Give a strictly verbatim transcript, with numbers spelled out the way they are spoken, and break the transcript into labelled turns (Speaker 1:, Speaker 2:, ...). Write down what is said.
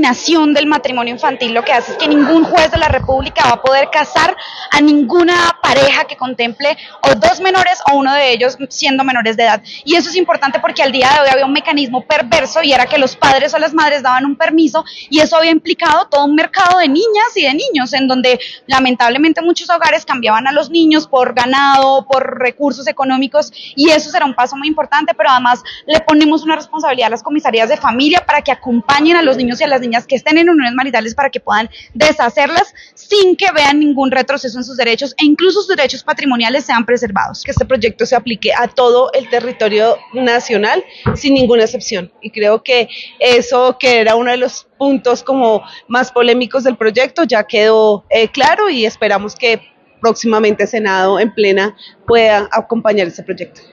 Speaker 1: eliminación del matrimonio infantil lo que hace es que ningún juez de la República va a poder casar a ninguna pareja que contemple o dos menores o uno de ellos siendo menores de edad. Y eso es importante porque al día de hoy había un mecanismo perverso y era que los padres o las madres daban un permiso y eso había implicado todo un mercado de niñas y de niños en donde lamentablemente muchos hogares cambiaban a los niños por ganado, por recursos económicos, y eso será un paso muy importante, pero además le ponemos una responsabilidad a las comisarías de familia para que acompañen a los niños y a las niñas que estén en uniones maritales para que puedan deshacerlas sin que vean ningún retroceso en sus derechos e incluso sus derechos patrimoniales sean preservados.
Speaker 2: Que este proyecto se aplique a todo el territorio nacional sin ninguna excepción, y creo que eso, que era uno de los puntos como más polémicos del proyecto, ya quedó eh, claro, y esperamos que próximamente el Senado en plena pueda acompañar este proyecto.